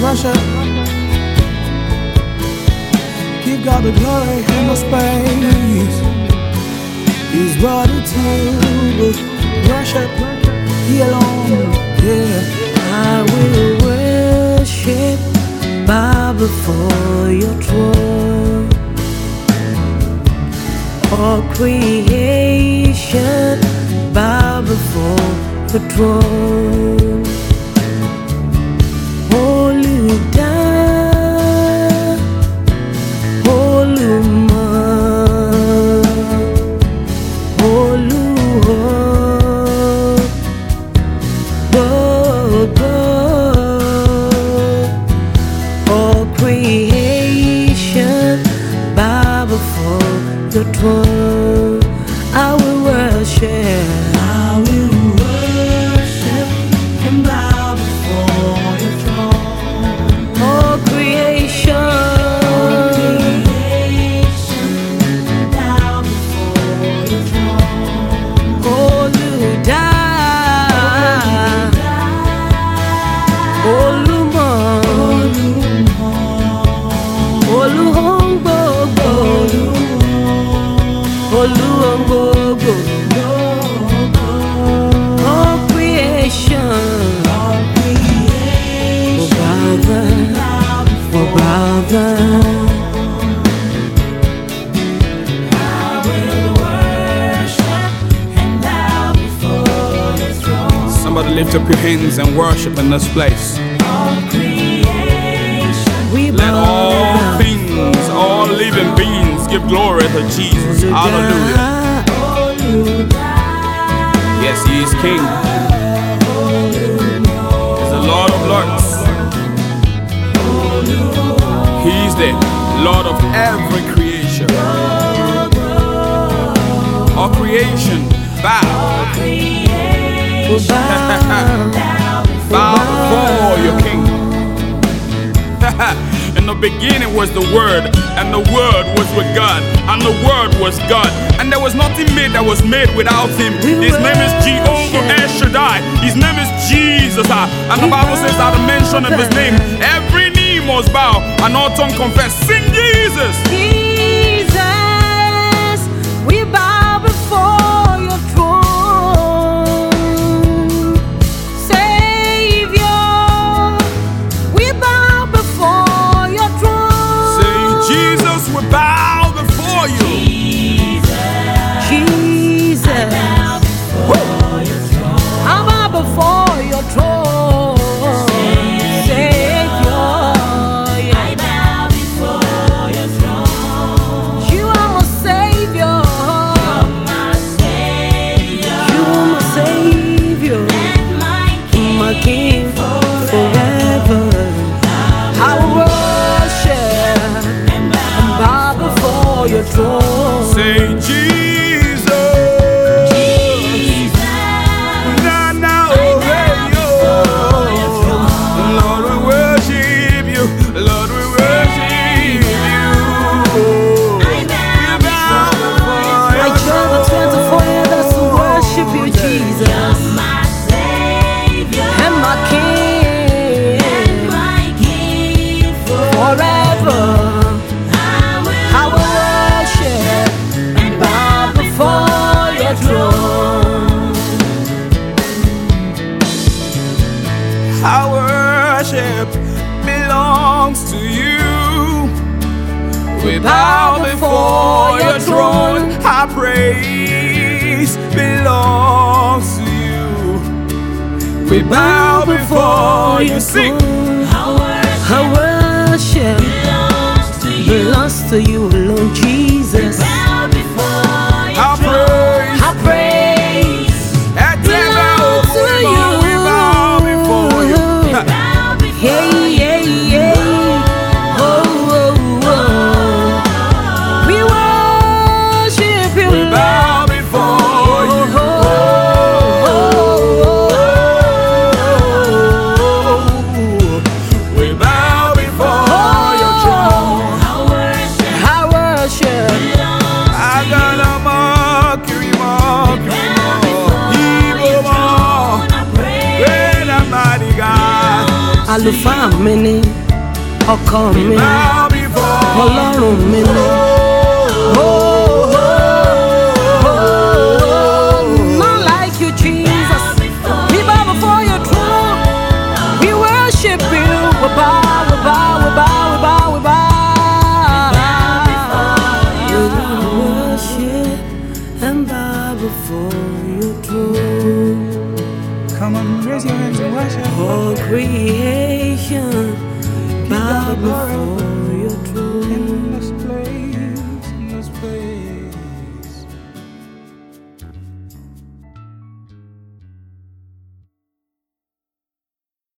worship. Give God the glory and the space. He's worthy to be worship. He alone, yeah. I will worship, bow before your throne. All creation, bow before the throne. Holy God, holy man, holy all creation bow before the throne. I will worship. I will worship and bow before your throne. All creation bow before your throne. Holy God, holy all creation, oh brother, I will worship and bow before your throne. Somebody lift up your hands and worship in this place. All creation, let all things, all living beings give glory to Jesus. Hallelujah. Yes, He is King. He's the Lord of Lords. He's the Lord of every creation. All creation bow. Bow before your King. In the beginning was the Word, and the Word was with God, and the Word was God, and there was nothing made that was made without Him. His name is Jehovah El Shaddai. His name is Jesus. And the Bible says that the mention of His name, every knee must bow, and all tongue confess. Sing Jesus. Jesus, we bow before your throne. Savior, we bow before your throne. Say, Jesus, we bow before you. Jesus, I bow before your throne. Savior, I bow before your throne. You are my Savior. You're my Savior. You are my Savior. And my King forever. I worship and bow before your throne. Say, Jesus. Our worship belongs to you. We bow before your throne. Our praise belongs to you. We bow before you. Sing. Our worship belongs to you alone, Jesus. We bow before your throne. Our praise belongs to you. Yeah, yeah, yeah. Oh, oh, oh. We worship you. We bow before you. We bow before your throne. I worship. àlùfáà mi ni, ọkọ mi ni, Bow before ọlọ́run mi ni. Not like you, Jesus. We bow before your throne. We worship you. We bow, we bow, we bow, we bow, we bow. We worship and bow before your throne. Come on, raise your hands and worship. All creation bow before